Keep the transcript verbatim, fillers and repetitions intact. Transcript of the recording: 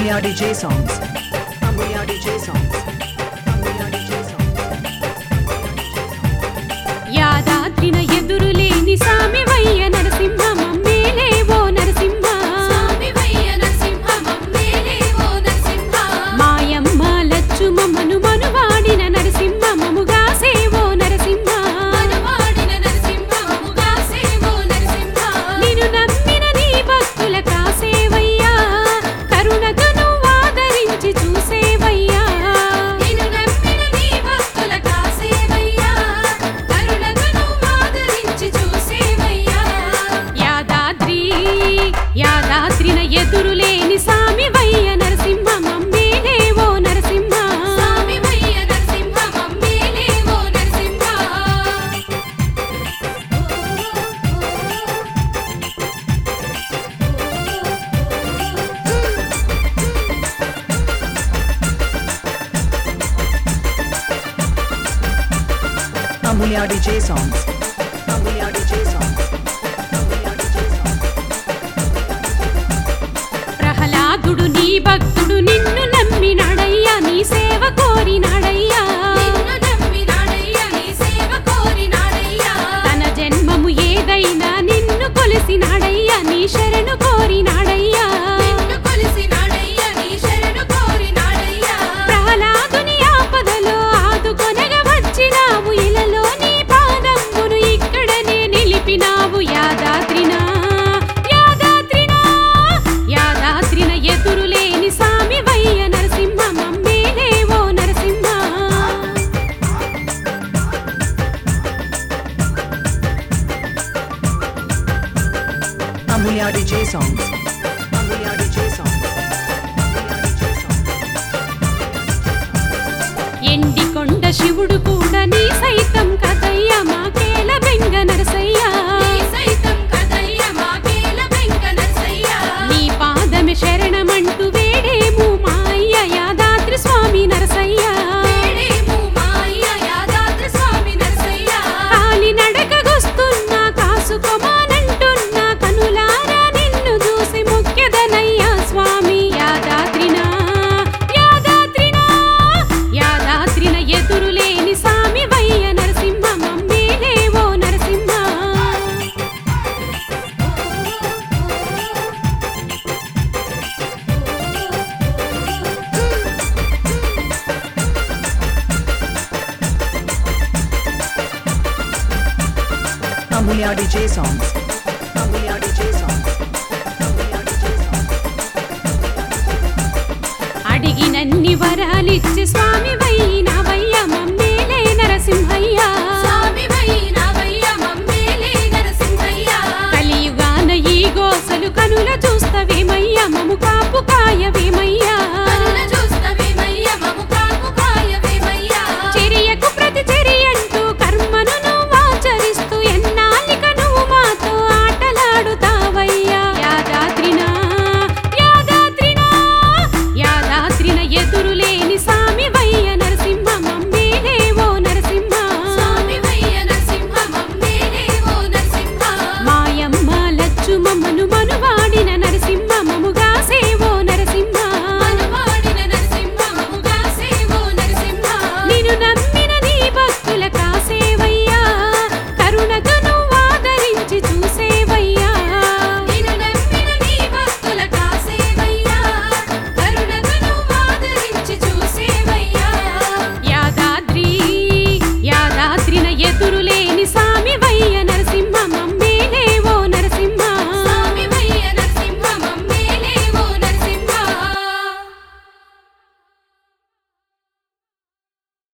Amulya D J songs. Amulya D J songs. Amulya D J songs. యాదాద్రిన ఎదురులేని సామివయ్య నరసింహ మమ్మేలేవో నరసింహ సామివయ్య నరసింహ మమ్మేలేవో నరసింహ మాయమ్మ లచ్చుమమ్మను మనువాడిన నరసింహ మముగా సేవో నరసింహ మనువాడిన నరసింహ మముగా సేవో నరసింహ నిన్ను నమ్మిన నీ భక్తుల కాసేవయ్యా కరుణతో నువ్వు ఆదరించి చూసేవయ్యా నిన్ను నమ్మిన నీ భక్తుల కాసేవయ్యా కరుణతో నువ్వు ఆదరించి చూసేవయ్యా యాదాద్రి యాదాద్రిన ఎదురులేని సామివయ్య Narasimha మమ్మేలేవో Narasimha సామివయ్య Narasimha మమ్మేలేవో Narasimha Amulya D J songs. Amulya D J songs. Amulya D J songs. ప్రహ్లాదుడు నీ భక్తుడు నిన్ను నమ్మినాడయ్యా నీ సేవ కోరినాడయ్యా నిన్ను నమ్మినాడయ్యా నీ సేవ కోరినాడయ్యా తన జన్మము ఏదైనా నిన్ను కొలిసినాడయ్యా నీ శరణు కోరినాడయ్యా నిన్ను కొలిసినాడయ్యా నీ శరణు కోరినాడయ్యా ప్రహ్లాదుని ఆపదలో ఆదుకొనగా వచ్చినావు ఇలలో నీ పాదమును ఇక్కడనే నిలిపినావు యాదాద్రినా యాదాద్రినా యాదాద్రిన ఎదురులేని సామివయ్య Narasimha మమ్మేలేవో Narasimha Amulya D J songs. Amulya D J songs. Amulya D J songs. ఎండి కొండ శివుడు కూడా నీ సైతం కదయ్య మాకేల బెంగ నరసయ్యా నీ సైతం కదయ్య మాకేల వెంక నరసయ్యా నీ పాదమే శరణమంటూ వేడేము మా అయ్య యాదాద్రి స్వామి నరసయ్యా వేడేము మా అయ్య యాదాద్రి స్వామి నరసయ్యా కాలి నడకగొస్తున్నా కాసుకోమానంటున్నా కనులారా నిన్ను చూసి ముఖ్యదనయ్యా స్వామి యాదాద్రినా యాదాద్రినా యాదాద్రిన ఎదురులేని సామివయ్య Narasimha మమ్మేలేవో Narasimha Amulya D J songs. Amulya D J songs. Amulya D J songs. అడిగినన్ని వరాలిచ్చి స్వామి వైనవయ్య మమ్మేలే నరసింహయ్యా స్వామివయ్య నావయ్య మమ్మేలే నరసింహయ్యా కలియుగాన ఈ గోసలు కనుల చూస్తవేమయ్య మము కాపు కాయవేమయ్య